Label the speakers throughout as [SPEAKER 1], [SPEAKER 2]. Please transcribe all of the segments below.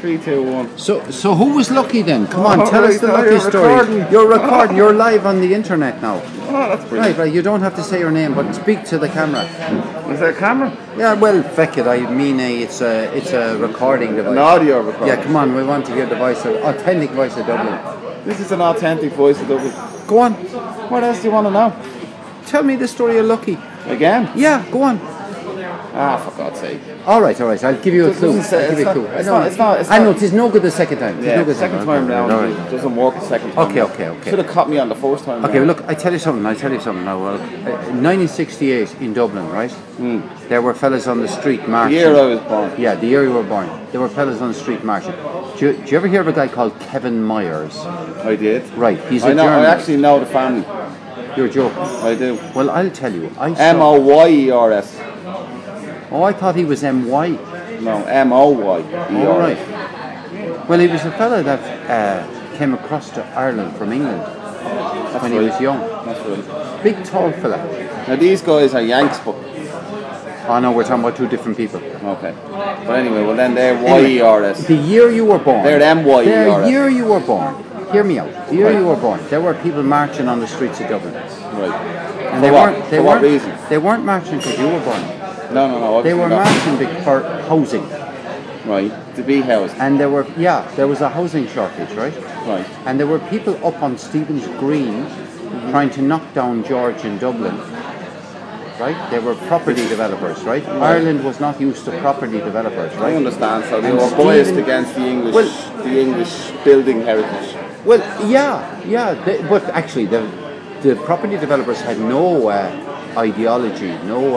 [SPEAKER 1] 3, 2, 1.
[SPEAKER 2] So who was lucky then? Come on, tell us the lucky
[SPEAKER 1] you're
[SPEAKER 2] story.
[SPEAKER 1] recording.
[SPEAKER 2] You're recording. You're live on the internet now.
[SPEAKER 1] Oh, that's brilliant.
[SPEAKER 2] Right. You don't have to say your name, but speak to the camera.
[SPEAKER 1] Is there a camera?
[SPEAKER 2] Yeah, well, feck it. I mean, it's a recording device.
[SPEAKER 1] An audio recording.
[SPEAKER 2] Yeah, come on. We want to hear the authentic voice of Dublin.
[SPEAKER 1] This is an authentic voice of Dublin.
[SPEAKER 2] Go on.
[SPEAKER 1] What else do you want to know?
[SPEAKER 2] Tell me the story of Lucky.
[SPEAKER 1] Again?
[SPEAKER 2] Yeah, go on.
[SPEAKER 1] For God's sake.
[SPEAKER 2] All right. I'll give you a clue.
[SPEAKER 1] It's not.
[SPEAKER 2] I know it's no good the second time.
[SPEAKER 1] Yeah, the second time round it doesn't work the second time.
[SPEAKER 2] Okay.
[SPEAKER 1] Should have caught me on the first time.
[SPEAKER 2] Okay, look, I tell you something now. Well, 1968 in Dublin, right? There were fellas on the street marching.
[SPEAKER 1] The year I was born.
[SPEAKER 2] Yeah, the year you were born. There were fellas on the street marching. Do you ever hear of a guy called Kevin Myers?
[SPEAKER 1] I did.
[SPEAKER 2] Right, he's a
[SPEAKER 1] I know.
[SPEAKER 2] journalist.
[SPEAKER 1] I actually know the family.
[SPEAKER 2] You're joking.
[SPEAKER 1] I do.
[SPEAKER 2] Well, I'll tell you.
[SPEAKER 1] Moyers.
[SPEAKER 2] Oh, I thought he was M.Y.
[SPEAKER 1] No, Moyers.
[SPEAKER 2] Oh, right. Well, he was a fella that came across to Ireland from England when he was young.
[SPEAKER 1] That's right.
[SPEAKER 2] Big, tall fella.
[SPEAKER 1] Now these guys are Yanks, but
[SPEAKER 2] Oh no, we're talking about two different people.
[SPEAKER 1] okay. But anyway, well then they're YERS.
[SPEAKER 2] The year you were born.
[SPEAKER 1] They're MYERS.
[SPEAKER 2] The year you were born. Hear me out. The year you were born, there were people marching on the streets of Dublin.
[SPEAKER 1] Right.
[SPEAKER 2] And
[SPEAKER 1] For what reason?
[SPEAKER 2] They weren't marching because you were born.
[SPEAKER 1] No.
[SPEAKER 2] They were marching for housing.
[SPEAKER 1] Right. To be housed.
[SPEAKER 2] And there was a housing shortage, right?
[SPEAKER 1] Right.
[SPEAKER 2] And there were people up on Stephen's Green trying to knock down George in Dublin. Right? They were property developers, right? Ireland was not used to property developers, right?
[SPEAKER 1] I understand. So they
[SPEAKER 2] And
[SPEAKER 1] were biased
[SPEAKER 2] Stephen-
[SPEAKER 1] against the English building heritage.
[SPEAKER 2] Well, yeah. But actually, the property developers had no ideology,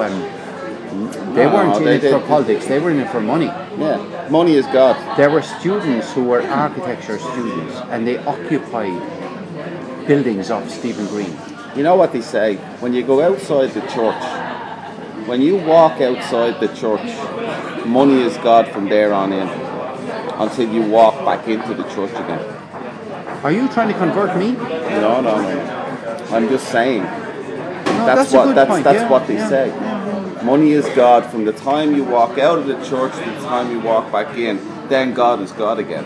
[SPEAKER 2] they weren't in it for politics. They were in it for money.
[SPEAKER 1] Yeah. Money is God.
[SPEAKER 2] There were students who were architecture students, and they occupied buildings off Stephen Green.
[SPEAKER 1] You know what they say? When you go outside the church, when you walk outside the church, money is God from there on in, until you walk back into the church again.
[SPEAKER 2] Are you trying to convert me?
[SPEAKER 1] No. I'm just saying.
[SPEAKER 2] That's a good point.
[SPEAKER 1] That's what they say. Money is God from the time you walk out of the church to the time you walk back in. Then God is God again.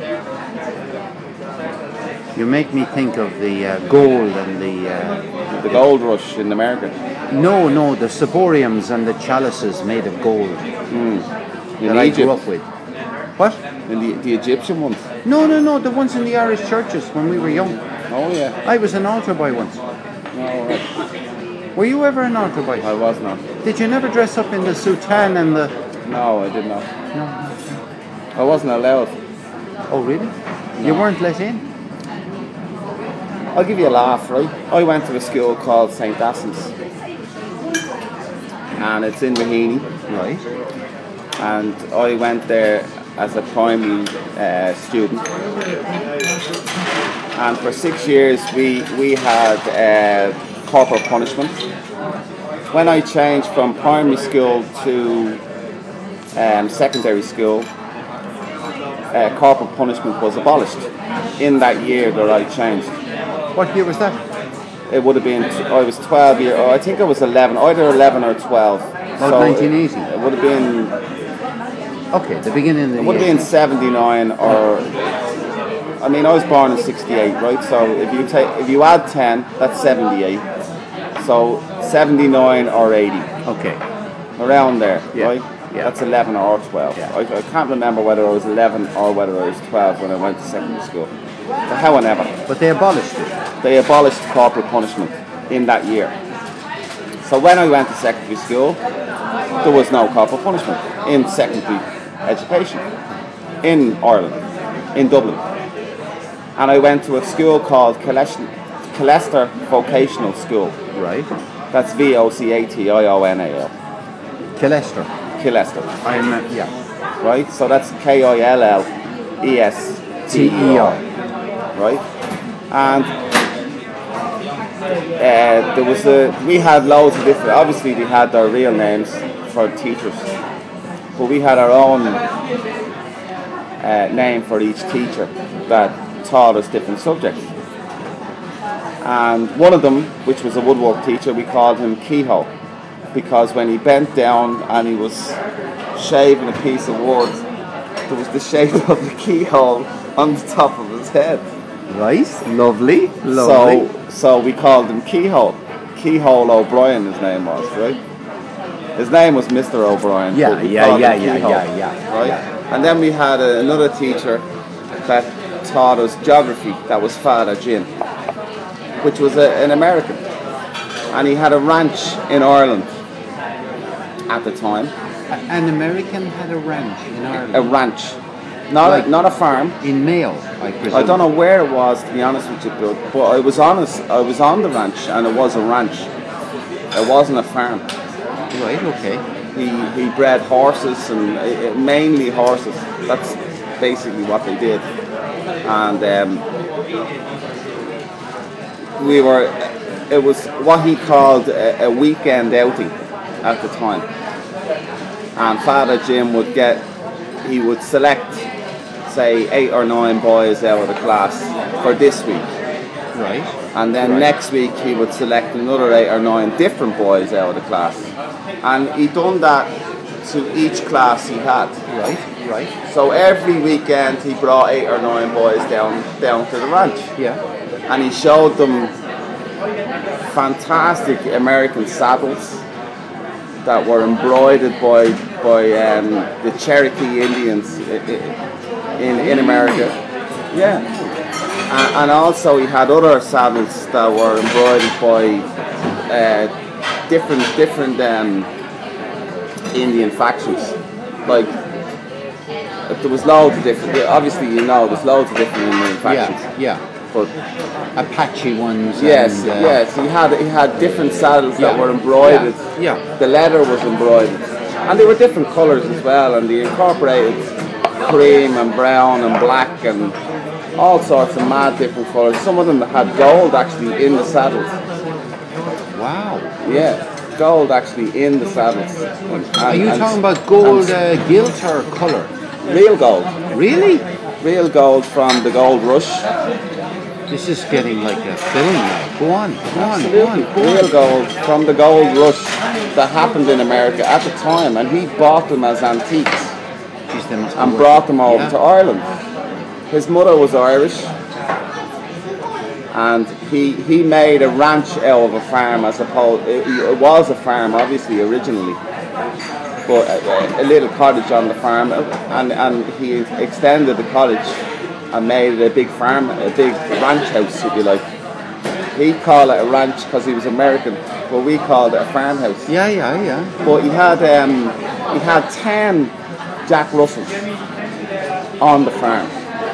[SPEAKER 2] You make me think of the gold and
[SPEAKER 1] The gold rush in America.
[SPEAKER 2] No, the ciboriums and the chalices made of gold
[SPEAKER 1] In
[SPEAKER 2] that I
[SPEAKER 1] Egypt.
[SPEAKER 2] grew up with. What?
[SPEAKER 1] In the Egyptian ones.
[SPEAKER 2] No, the ones in the Irish churches when we were young.
[SPEAKER 1] Oh yeah.
[SPEAKER 2] I was an altar boy once.
[SPEAKER 1] No, right.
[SPEAKER 2] Were you ever an altar boy?
[SPEAKER 1] I was not.
[SPEAKER 2] Did you never dress up in the soutane and the...
[SPEAKER 1] No, I did not.
[SPEAKER 2] No.
[SPEAKER 1] I wasn't allowed.
[SPEAKER 2] Oh, really? You weren't let in?
[SPEAKER 1] I'll give you a laugh, right? I went to a school called St. Assam's. And it's in Raheny.
[SPEAKER 2] Right.
[SPEAKER 1] And I went there as a primary student. And for 6 years we had corporal punishment. When I changed from primary school to secondary school, corporal punishment was abolished in that year that I changed.
[SPEAKER 2] What year was that?
[SPEAKER 1] It would have been, I was 12 years, I think I was 11, either 11 or 12.
[SPEAKER 2] About 1980?
[SPEAKER 1] It would have been,
[SPEAKER 2] Okay, the beginning of the
[SPEAKER 1] it would have
[SPEAKER 2] year.
[SPEAKER 1] been 79 or, I mean I was born in 68, right? So if you add 10, that's 78. So 79 or 80.
[SPEAKER 2] Okay.
[SPEAKER 1] Around there,
[SPEAKER 2] Yeah.
[SPEAKER 1] right?
[SPEAKER 2] Yeah.
[SPEAKER 1] That's 11 or 12.
[SPEAKER 2] Yeah.
[SPEAKER 1] I can't remember whether I was 11 or whether I was 12 when I went to secondary school. But however,
[SPEAKER 2] But they abolished it.
[SPEAKER 1] they abolished corporal punishment in that year. So when I went to secondary school, there was no corporal punishment in secondary education in Ireland, in Dublin. And I went to a school called Killester Vocational School.
[SPEAKER 2] Right.
[SPEAKER 1] That's VOCATIONAL.
[SPEAKER 2] Killester.
[SPEAKER 1] Killester.
[SPEAKER 2] Yeah.
[SPEAKER 1] Right? So that's KILLESTER.
[SPEAKER 2] TER.
[SPEAKER 1] Right? And we had loads of different, obviously they had their real names for teachers, but we had our own name for each teacher that taught us different subjects. And one of them, which was a woodwork teacher, we called him Kehoe, because when he bent down and he was shaving a piece of wood, there was the shape of the keyhole on the top of his head.
[SPEAKER 2] Right. Lovely. Lovely.
[SPEAKER 1] So we called him Keyhole. Keyhole O'Brien, his name was, right? His name was Mr. O'Brien.
[SPEAKER 2] Yeah,
[SPEAKER 1] but we
[SPEAKER 2] yeah,
[SPEAKER 1] called
[SPEAKER 2] yeah,
[SPEAKER 1] him
[SPEAKER 2] yeah,
[SPEAKER 1] Keyhole,
[SPEAKER 2] yeah, yeah,
[SPEAKER 1] right?
[SPEAKER 2] yeah.
[SPEAKER 1] And then we had another teacher that taught us geography. That was Father Jim, which was an American, and he had a ranch in Ireland at the time.
[SPEAKER 2] An American had a ranch in Ireland.
[SPEAKER 1] A ranch, not a farm.
[SPEAKER 2] In Mayo, I presume.
[SPEAKER 1] I don't know where it was, to be honest with you, but I was on the ranch, and it was a ranch. It wasn't a farm.
[SPEAKER 2] Right. Okay.
[SPEAKER 1] He bred horses and mainly horses. That's basically what they did, and it was what he called a weekend outing at the time. And Father Jim he would select, say, 8 or 9 boys out of the class for this week.
[SPEAKER 2] Right.
[SPEAKER 1] And then next week he would select another 8 or 9 different boys out of the class. And he done that to each class he had.
[SPEAKER 2] Right.
[SPEAKER 1] So every weekend he brought 8 or 9 boys down to the ranch.
[SPEAKER 2] Yeah.
[SPEAKER 1] And he showed them fantastic American saddles that were embroidered by the Cherokee Indians in America. Yeah. And also he had other saddles that were embroidered by different Indian factions. Like, there was loads of different, obviously there's loads of different Indian factions.
[SPEAKER 2] Yeah.
[SPEAKER 1] But
[SPEAKER 2] Apache ones.
[SPEAKER 1] Yes,
[SPEAKER 2] and,
[SPEAKER 1] yes. He had different saddles that were embroidered.
[SPEAKER 2] Yeah.
[SPEAKER 1] The leather was embroidered, and they were different colours as well. And they incorporated cream and brown and black and all sorts of mad different colours. Some of them had gold actually in the saddles.
[SPEAKER 2] Wow.
[SPEAKER 1] Yeah, gold actually in the saddles.
[SPEAKER 2] Are you talking about gold gilt or colour?
[SPEAKER 1] Real gold.
[SPEAKER 2] Really?
[SPEAKER 1] Real gold from the gold rush.
[SPEAKER 2] This is getting like a film now. Go on.
[SPEAKER 1] Real gold from the gold rush that happened in America at the time, and he bought them as antiques.
[SPEAKER 2] Jeez, they must
[SPEAKER 1] and brought them over to Ireland. His mother was Irish, and he made a ranch out of a farm as opposed. It was a farm, obviously, originally, but a little cottage on the farm, and he extended the cottage and made it a big farm, a big ranch house, if you like. He called it a ranch because he was American, but we called it a farmhouse.
[SPEAKER 2] Yeah.
[SPEAKER 1] But he had 10 Jack Russells on the farm.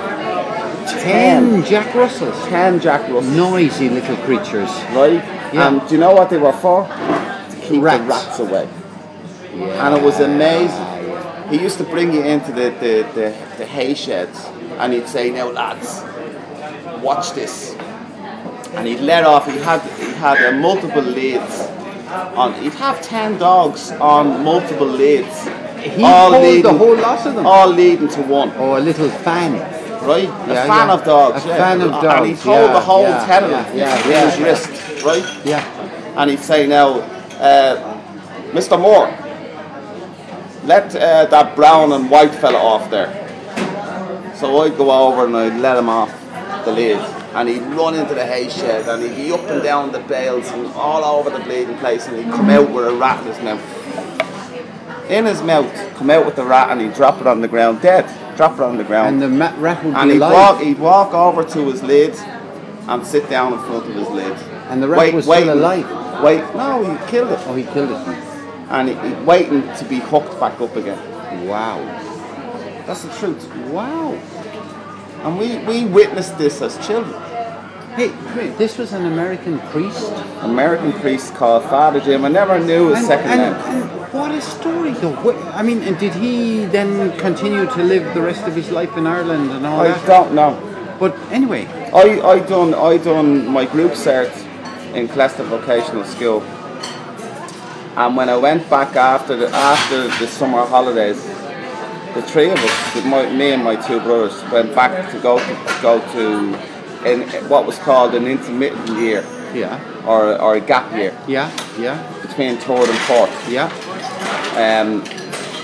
[SPEAKER 2] 10 Jack Russells?
[SPEAKER 1] 10 Jack Russells.
[SPEAKER 2] Noisy little creatures.
[SPEAKER 1] Right?
[SPEAKER 2] Yeah.
[SPEAKER 1] And do you know what they were for? To keep the rats away.
[SPEAKER 2] Yeah.
[SPEAKER 1] And it was amazing. He used to bring you into the hay sheds, and he'd say, "Now lads, watch this." And he'd let off. He had multiple leads on. He'd have 10 dogs on multiple leads.
[SPEAKER 2] He pulled the whole lot of them.
[SPEAKER 1] All leading to one.
[SPEAKER 2] Oh, a little fan.
[SPEAKER 1] Right? A fan of dogs.
[SPEAKER 2] A fan of dogs.
[SPEAKER 1] And he'd hold the whole 10 of them in his wrist. Right?
[SPEAKER 2] Yeah.
[SPEAKER 1] And he'd say, "Now, Mr. Moore, let that brown and white fella off there." So I'd go over and I'd let him off the lid, and he'd run into the hay shed, and he'd be up and down the bales and all over the bleeding place, and he'd come out with a rat in his mouth. In his mouth, come out with the rat, and he'd drop it on the ground, dead. Drop it on the ground.
[SPEAKER 2] And the rat would
[SPEAKER 1] and
[SPEAKER 2] be alive.
[SPEAKER 1] He'd walk over to his lid and sit down in front of his lid.
[SPEAKER 2] And the rat was still alive?
[SPEAKER 1] No, he killed it.
[SPEAKER 2] Oh, he killed it.
[SPEAKER 1] And he's waiting to be hooked back up again.
[SPEAKER 2] Wow.
[SPEAKER 1] That's the truth.
[SPEAKER 2] Wow.
[SPEAKER 1] And we witnessed this as children.
[SPEAKER 2] Hey, this was an American priest?
[SPEAKER 1] American priest called Father Jim. I never knew his second name.
[SPEAKER 2] And what a story, though. I mean, and did he then continue to live the rest of his life in Ireland and all that?
[SPEAKER 1] I don't know.
[SPEAKER 2] But anyway.
[SPEAKER 1] I done my group cert in Clester Vocational School. And when I went back after the summer holidays, the three of us, me and my two brothers, went back to go to what was called an intermittent year.
[SPEAKER 2] Yeah.
[SPEAKER 1] Or a gap year.
[SPEAKER 2] Yeah.
[SPEAKER 1] Between third and fourth.
[SPEAKER 2] Yeah.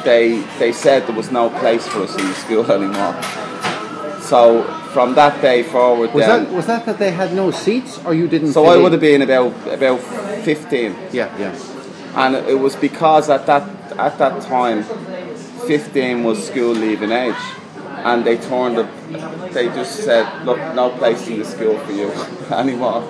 [SPEAKER 1] they said there was no place for us in the school anymore. So from that day forward,
[SPEAKER 2] Was that they had no seats, or you didn't?
[SPEAKER 1] So I would have been about 15.
[SPEAKER 2] Yeah, yeah.
[SPEAKER 1] And it was because at that time, 15 was school leaving age, and they just said, look, no place in the school for you anymore.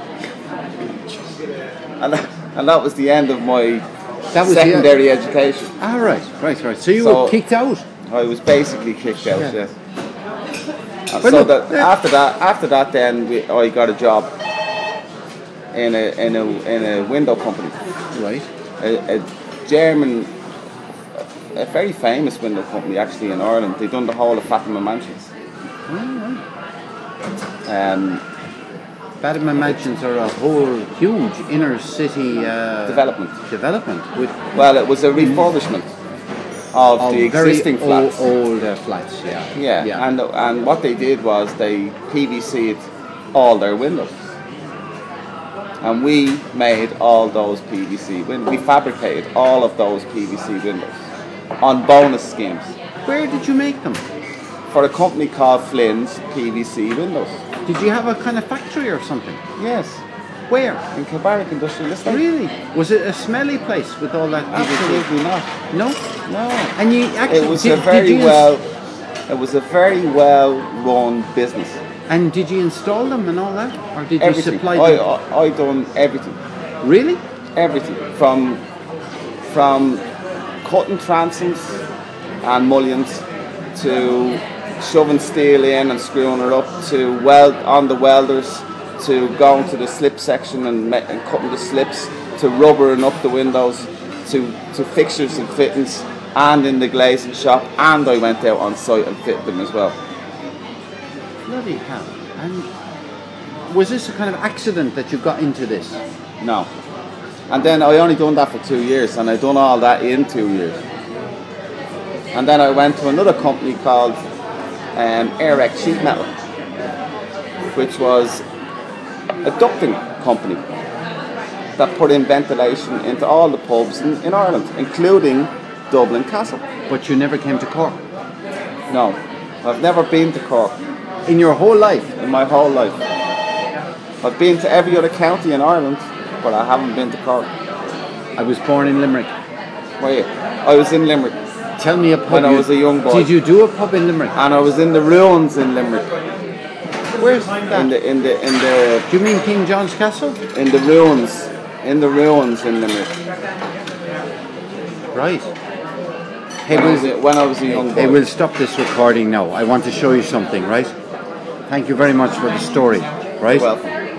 [SPEAKER 1] And that was the end of my secondary education.
[SPEAKER 2] Ah, right. So you were kicked out.
[SPEAKER 1] I was basically kicked out. Yeah.
[SPEAKER 2] But
[SPEAKER 1] So
[SPEAKER 2] look,
[SPEAKER 1] after that, then I got a job in a window company.
[SPEAKER 2] Right.
[SPEAKER 1] A German, a very famous window company actually in Ireland. They done the whole of Fatima Mansions.
[SPEAKER 2] Fatima Mansions are a whole huge inner city
[SPEAKER 1] Development.
[SPEAKER 2] Well,
[SPEAKER 1] it was a refurbishment of the existing
[SPEAKER 2] very
[SPEAKER 1] flats.
[SPEAKER 2] old flats. Yeah.
[SPEAKER 1] And what they did was they PVC'd all their windows. And we made all those PVC windows. We fabricated all of those PVC windows on bonus schemes.
[SPEAKER 2] Where did you make them?
[SPEAKER 1] For a company called Flynn's PVC Windows.
[SPEAKER 2] Did you have a kind of factory or something?
[SPEAKER 1] Yes.
[SPEAKER 2] Where?
[SPEAKER 1] In Kilbarrack Industrial Estate.
[SPEAKER 2] Really? Was it a smelly place with all that PVC?
[SPEAKER 1] Absolutely not.
[SPEAKER 2] No?
[SPEAKER 1] No.
[SPEAKER 2] And you actually...
[SPEAKER 1] It was a very well run business.
[SPEAKER 2] And did you install them and all that? Or did
[SPEAKER 1] Everything.
[SPEAKER 2] you supply them?
[SPEAKER 1] I done everything.
[SPEAKER 2] Really?
[SPEAKER 1] Everything. From cutting transoms and mullions to shoving steel in and screwing it up, to weld on the welders, to going to the slip section and cutting the slips, to rubbering up the windows, to fixtures and fittings, and in the glazing shop, and I went out on site and fit them as well.
[SPEAKER 2] Bloody hell. And was this a kind of accident that you got into this?
[SPEAKER 1] No. And then I only done that for 2 years, and I done all that in 2 years. And then I went to another company called Airec Sheet Metal, which was a ducting company that put in ventilation into all the pubs in Ireland, including Dublin Castle.
[SPEAKER 2] But you never came to Cork?
[SPEAKER 1] No, I've never been to Cork.
[SPEAKER 2] In your whole life?
[SPEAKER 1] In my whole life. I've been to every other county in Ireland, but I haven't been to Cork.
[SPEAKER 2] I was born in Limerick.
[SPEAKER 1] Wait, I was in Limerick.
[SPEAKER 2] Tell me a pub.
[SPEAKER 1] When I was a young boy.
[SPEAKER 2] Did you do a pub in Limerick?
[SPEAKER 1] And I was in the ruins in Limerick.
[SPEAKER 2] Where's that?
[SPEAKER 1] In the.
[SPEAKER 2] Do you mean King John's Castle?
[SPEAKER 1] In the ruins. In the ruins in Limerick.
[SPEAKER 2] Right.
[SPEAKER 1] When I was a young boy.
[SPEAKER 2] Hey, we'll stop this recording now. I want to show you something, right? Thank you very much for the story, right?
[SPEAKER 1] You're welcome.